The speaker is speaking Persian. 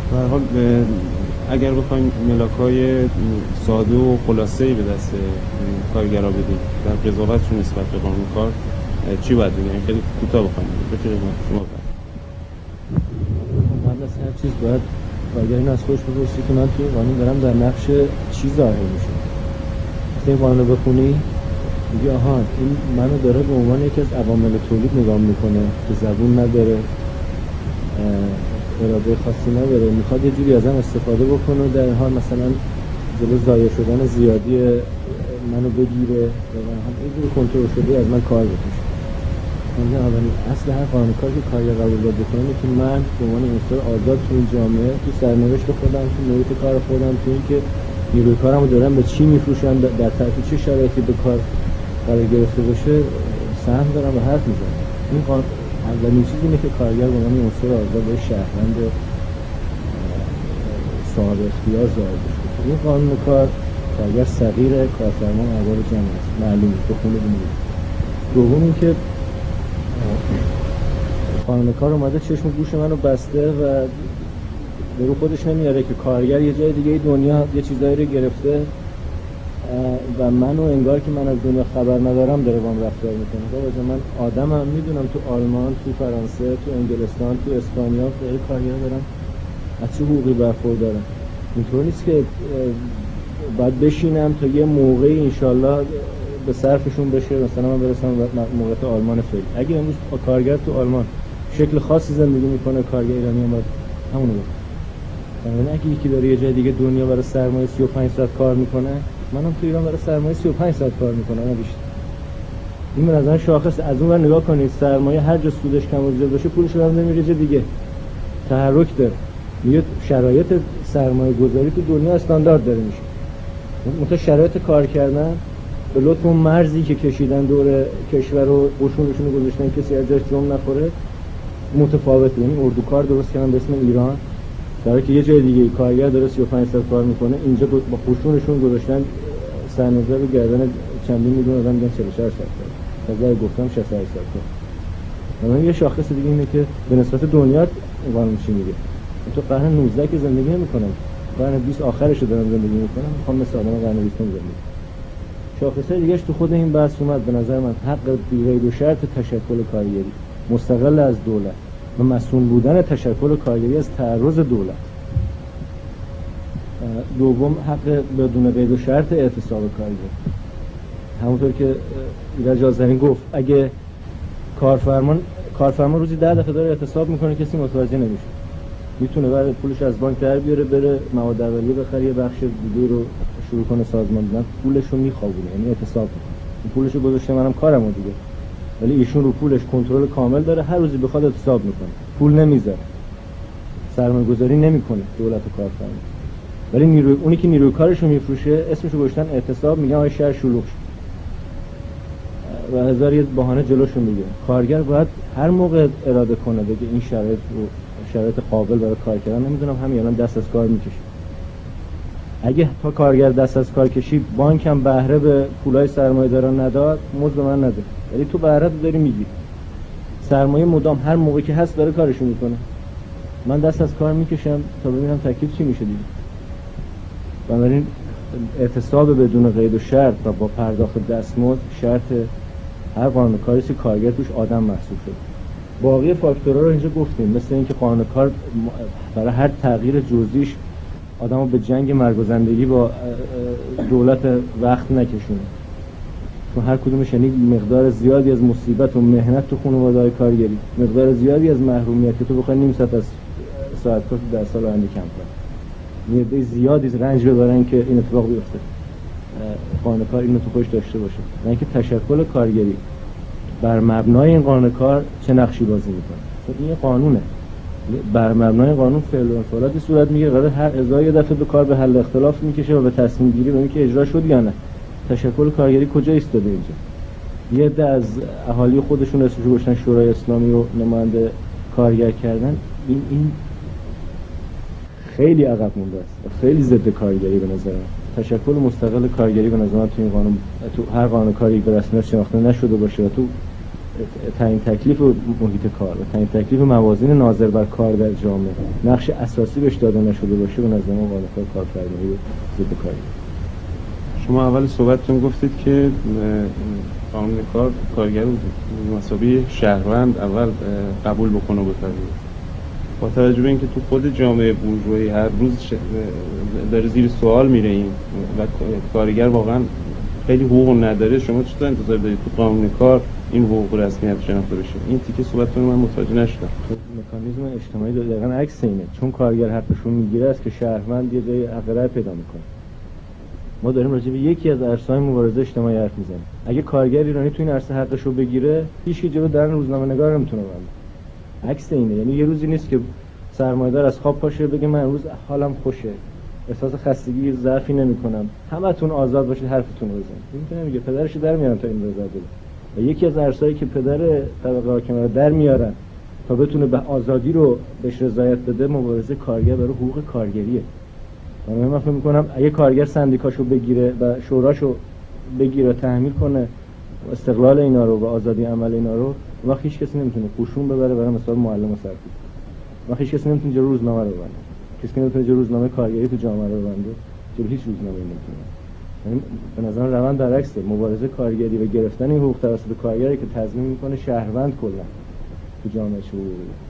به هر حال اگر بخوایم ملاک‌های ساده و خلاصه‌ای به دست کارگرا بدیم در قضاوتشون نسبت به قانون کار، چی باید بگیم؟ یعنی خیلی کوتاه بخوایم بفرمایید شما. قبل از هر چیز باید کارگر این از خودش بپرسه که من توی قانون دارم در نقش چی ظاهر میشه. وقتی این قانون رو بخونی میگه آها این منو داره به عنوان یکی از عوامل تولید نگاه میکنه که زبون نداره، اراده خاصی نداره، میخواد یه جوری ازم استفاده بکنه و در حال مثلا جلو ضایع شدن زیادی منو بگیره و هم یه جوری کنترل شده از من کار بکشه. اونجا اولین اصل هر قانون کاری که کارگر قبول داد بکنه که من به عنوان عنصر آزاد تو این جامعه تو سرنوشت خودم، تو محیط کار خودم، تو این که نیروی کارمو دارم به چی میفروشم، در طرف چه شرایطی به کار قرار گرفته باشه سهم دارم و حرف میزنم. این اولین چیزی اینه که کارگر به عنوان عنصر آزاد به شهروند صاحب اختیار ظاهر بشه. این قانون کارگر صغیره، کارفرما اول جمع است، معلومه تو خونه بمونه. دوم این که قانون کار اومده چشم و گوش منو بسته و به رو خودش نمیاره که کارگر یه جای دیگه دنیا یه چیزایی رو گرفته و منو انگار که من از دنیا خبر ندارم داره با من رفتار میکنه. بابا من آدمم، میدونم تو آلمان، تو فرانسه، تو انگلستان، تو اسپانیا خیلی کارگرا دارن از چه حقوقی برخوردارن. اینطور نیست که باید بشینم تا یه موقعی انشالله به صرفشون بشه مثلا من برسم موقعیت آلمان فعلی. اگه امروز کارگر تو آلمان شکل خاصی زندگی میکنه، کارگر ایرانی هم باید همونو بکنه. یعنی اگه یکی داره یه جای دیگه دنیا برای سرمایه 35 ساعت کار میکنه، منم تو ایران برای سرمایه 35 ساعت کار میکنم نه بیشتر. این به نظر شاخص. از اون ور نگاه کنید، سرمایه هر جا سودش کم و زیاد باشه پولش رو هم نمیره جای دیگه، تحرک داره. میگه شرایط سرمایه گذاری تو دنیا استاندارد داره میشه. مثلا شرایط کار کردن به لطف اون مرزی که کشیدن دور کشور رو قشونشون گذاشتن کسی از جاش جم نخوره متفاوته. یعنی اردوکار درست کردن به اسم ایران، در حالی که یه جای دیگه کارگر داره 35 ساعت کار میکنه، اینجا با قشونشون گذاشتن سرنوزه رو گردن چندین میلیون آدم میگن 44 ساعت کار. تازه گفتم 68 ساعت کار. اما یه شاخص دیگه اینه که به نسبت دنیا قانون چی میگه. تو قرن 19 که زندگی نمی‌کنم، قرن 20 آخرش رو دارم زندگی می‌کنم، می‌خوام مثل آدم قرن 20 زندگی. شاخصه دیگه‌اش تو خود این بحث اومد. به نظر من حق بی‌قید و شرط تشکل کارگری مستقل از دولت و مسئول بودن تشکل کارگری از تعرض دولت. دوم حق بدون قید و شرط اعتصاب کارگر. همونطور که ایرج آذرین گفت اگه کارفرما روزی 10 دفعه داره اعتصاب میکنه کسی متوجه نمیشه، میتونه بعد پولش از بانک در بیاره بره مواد اولیه بخره یه بخش دیگه رو شروع کنه سازمان دادن، پولش رو میخوابونه، یعنی اعتصاب میکنه. پولش رو گذاشته منم کارمو دیگه، ولی ایشون رو پولش کنترل کامل داره، هر روزی بخواد اعتصاب میکنه، پول نمیذاره، سرمایه‌گذاری نمیکنه دولت و کارفرما. ولی اونی که نیروی کارش رو میفروشه اسمش رو گذاشتن اعتصاب، میگن آقا شهر شلوغ شد و هزار یه بهانه جلوشون میگه. کارگر باید هر موقع اراده کنه بگه این شرایط قابل برای کار کردن نمیدونم همین الان دست از کار میکشه. اگه تا کارگر دست از کار کشید بانک هم بهره به پولای سرمایه‌داران نداد، مزد به من نده، ولی تو بهره رو داری میگیری. سرمایه مدام هر موقعی که هست داره کارشو میکنه، من دست از کار میکشم تا ببینم تکلیف چی میشه دیگه. بنابراین اعتصاب بدون قید و شرط و با پرداخت دستمزد شرط هر قانون کاری که کارگر توش آدم محسوب شد. باقی فاکتورها رو اینجا گفتیم، مثل اینکه قانون کار برای هر تغییر جزئیش آدمو به جنگ مرگ و زندگی با دولت وقت نکشونه، چون هر کدومش یعنی مقدار زیادی از مصیبت و مهنت تو خانواده‌های کارگری، مقدار زیادی از محرومیت که تو بخوای نیم ساعت از ساعت کار در سال آینده کم کنی، یه زیادی رنج ببرن که این اتفاق بیفته. قانون کار اینو تو خودش داشته باشه، نه اینکه تشکل کارگری بر مبنای این قانون کار چه نقشی بازی میکنه. این قانونه، بر مبنای قانون فعل و انفعالاتی صورت میگیره، قرار هر ازای یه دفعه به کار به حل اختلاف میکشه و به تصمیم گیری به اینکه اجرا شد یا نه. تشکل کارگری کجا ایستاده اینجا؟ یه عده از اهالی خودشون اسمش رو گذاشتن شورای اسلامی و نماینده کارگر کردن. این خیلی عقب مونده است، خیلی ضد کارگری به نظر من. تشکل مستقل کارگری به نظر من تو این قانون، تو هر قانون کاری به رسمیت شناخته نشده باشه و تو تعیین تکلیف محیط کار و تعیین تکلیف موازین ناظر بر کار در جامعه نقش اساسی بهش داده نشده باشه به نظر من قانون کارفرمایی ضد کاری. شما اول صحبتتون گفتید که قانون کار کارگر رو مسابقه شهروند اول قبول بکنه و بپذیره. با توجه به اینکه تو خود جامعه بورژوایی هر روز داره زیر سوال میره این و کارگر واقعا خیلی حقوق نداره، شما چطور انتظار دارید تو قانون کار این حقوق رسمیت شناخته بشه؟ این تیکه صحبتتون من متوجه نشدم. مکانیزم اجتماعی دقیقاً عکس اینه، چون کارگر حقش رو میگیره است که شهروند یه جای حق رأی پیدا میکنه. ما داریم راجع به یکی از عرصه‌های مبارزه اجتماعی حرف میزنیم. اگه کارگر ایرانی تو این عرصه حقش رو بگیره، هیچ کی جلو درن روزنامه‌نگار نمیتونه بنده. عکس اینه، یعنی یه روزی نیست که سرمایه‌دار از خواب پاشه بگه من امروز حالم خوشه، احساس خستگی ضعفی نمی‌کنم، همتون آزاد باشید حرفتون رو بزنید. میتونه میگه پدرش در میارن تا این رضا بده. و یکی از عرصه‌ای که پدر طبقه حاکمه رو در میارن تا بتونه به آزادی رو بهش رضایت بده، مبارزه کارگر برای حقوق کارگریه. من فکر می‌کنم اگه کارگر سندیکاشو بگیره و شوراشو بگیره تحمیل کنه استقلال اینا رو و آزادی عمل اینا رو، وقت هیچ کسی نمیتونه قشون ببره برای مثلا معلم و سرکوب. وقت هیچ کسی نمیتونه جلو روزنامه رو ببنده. کسی نمیتونه جلو روزنامه کارگری تو جامعه رو ببنده. جلو هیچ روزنامه‌ای نمیتونه. یعنی به نظر روند برعکسه. مبارزه کارگری و گرفتن این حقوق توسط کارگری که تضمین میکنه شهروند کلا تو جامعه شروع